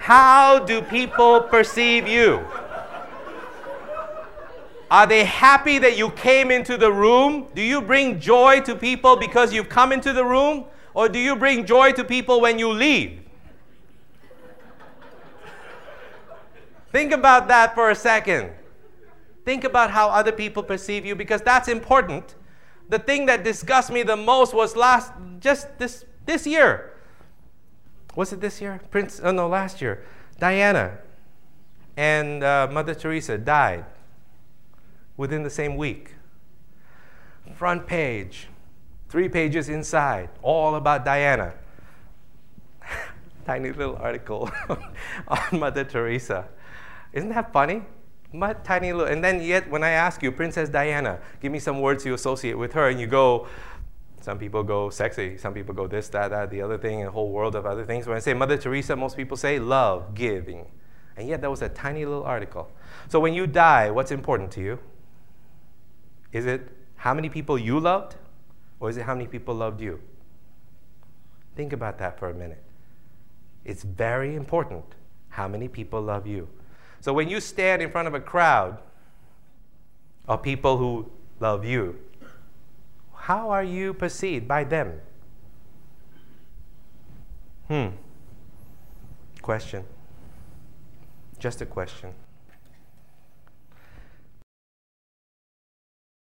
How do people perceive you? Are they happy that you came into the room? Do you bring joy to people because you've come into the room? Or do you bring joy to people when you leave? Think about that for a second. Think about how other people perceive you, because that's important. The thing that disgusts me the most was this year. Was it this year? Last year. Diana and Mother Teresa died within the same week. Front page, 3 pages inside, all about Diana. Tiny little article on Mother Teresa. Isn't that funny? Tiny little, and then yet when I ask you, Princess Diana, give me some words you associate with her, and you go, some people go sexy, some people go this, that, the other thing, and a whole world of other things. When I say Mother Teresa, most people say love, giving. And yet that was a tiny little article. So when you die, what's important to you? Is it how many people you loved? Or is it how many people loved you? Think about that for a minute. It's very important how many people love you. So when you stand in front of a crowd of people who love you, how are you perceived by them? Question. Just a question.